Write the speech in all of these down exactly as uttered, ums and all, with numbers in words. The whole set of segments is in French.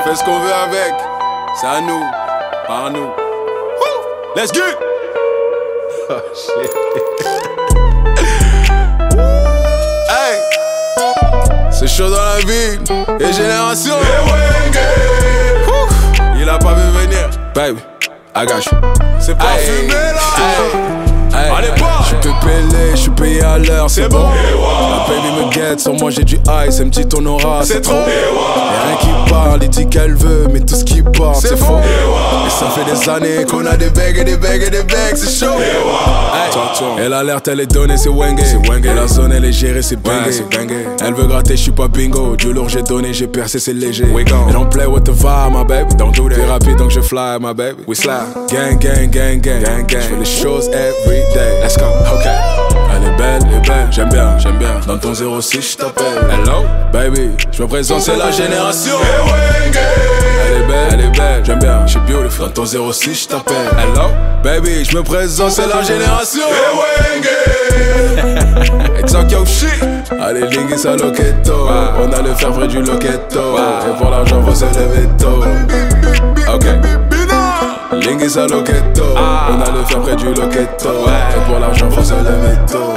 fait ce qu'on veut avec. C'est à nous, par nous. Woo! Let's get it! Oh shit. Hey! C'est chaud dans la ville, et génération. Il a pas vu venir. Baby, I got you. C'est parfumé là. Hey, allez pas. Je peux payer, je suis payé à l'heure, c'est bon. La baby me guette, sur moi j'ai du ice, un petit honorat, c'est trop. Y'a rien qui parle, il dit qu'elle veut, mais tout ce qui part, c'est faux. Et ça fait des années qu'on a des bagues et des bagues et des bagues, c'est chaud. Hey. Et l'alerte elle est donnée, c'est Wenge. Et la zone elle est gérée, c'est bangé. Elle veut gratter, je suis pas bingo. Du lourd j'ai donné, j'ai percé, c'est léger. Et don't play with the vibe, my baby. Don't do that. T'es rapide donc je fly, my baby. We slide. Gang, gang, gang, gang, gang, gang. Je fais les choses every day. Let's go. Ok. Elle est belle, elle est belle. J'aime bien, j'aime bien. Dans ton zéro six, je t'appelle. Hello, baby. Je me présente, c'est la génération. Elle est belle, elle est belle. J'aime bien, je suis beautiful. Dans ton zéro six, je t'appelle. Hello, baby. Je me présente, c'est la génération. It's like yo shit. Allez, Lingis à Loquetto. On a le fer près du Loquetto. Et pour l'argent, faut se lever tôt. Ok. Lingis à Loquetto. On a le fer près du Loquetto. Et pour l'argent, faut se lever tôt.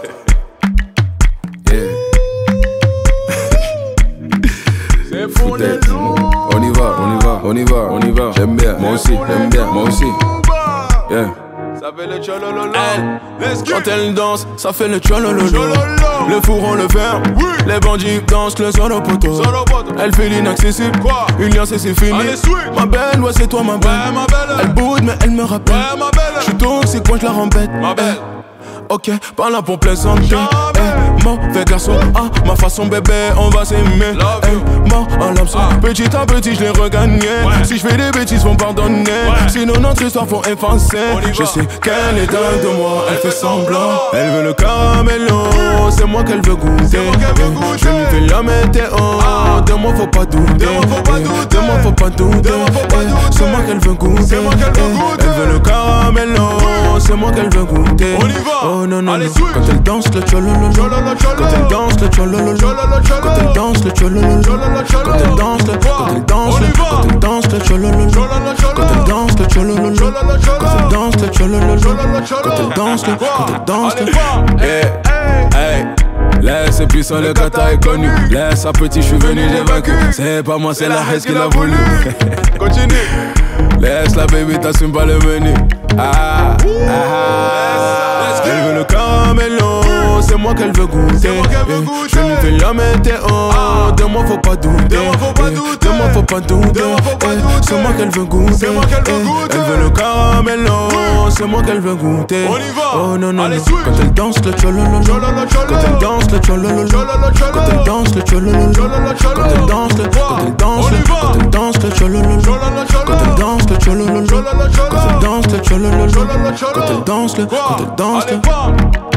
C'est fou, les loups. On y va, on y va, on y va, on y va. J'aime bien, moi aussi, j'aime bien, moi aussi. Yeah. Ça fait le tcholololo. Quand elle danse, ça fait le tcholololo. Le four on le ferme, oui. Les bandits dansent le solo poteau. Elle fait l'inaccessible, quoi. Une lance et c'est fini. Ma belle, ouais c'est toi ma belle, ouais, ma belle. Elle boude mais elle me rappelle, ouais, j'suis toxique quand j'la rembête, ma belle. Ok, pas là pour plaisanter. Eh, mauvais garçon, ah, ma façon bébé, on va s'aimer. Eh, mort en l'absent, petit à petit je l'ai regagné. Ouais. Si je fais des bêtises, vont pardonner. Ouais. Sinon notre histoire faut effacer. Je sais qu'elle est dingue de moi, elle fait semblant. Elle veut le caramello, c'est moi qu'elle veut goûter. Je lui fais la météo, ah. De moi faut pas douter. De moi faut pas douter, de moi faut pas douter. Eh, c'est moi qu'elle veut goûter. Elle veut le caramello, c'est moi qu'elle veut goûter. On y va. Oh non non, non. Quand elle danse le cholololo, quand elle danse le cholololo, quand elle danse le cholololo, quand elle danse le, quand elle danse le, quand elle danse le cholololo, quand elle danse le cholololo, quand elle danse le cholololo, quand elle danse le, quand elle danse le. Hey, hey. Laisse et puissant, le kata est connu. Laisse à petit, je suis venu, j'ai vaincu. C'est pas moi, c'est la haine qui l'a voulu. Continue. Laisse la baby, t'assumes pas le menu. Ah, ah, ah. Elle veut le caramello, c'est moi qu'elle veut goûter. Je lui fais la météo, de moi faut pas douter. De moi faut pas douter, de moi faut pas douter. C'est moi qu'elle veut goûter. Elle veut le caramello, c'est moi qu'elle veut goûter. Oh non non, quand elle danse le cholololo, quand elle danse le cholololo, quand elle danse le cholololo, quand elle danse le, quand elle danse le, quand elle danse le cholololo, quand elle danse le cholololo, quand elle danse le cholololo, quand elle danse le, quand elle danse le.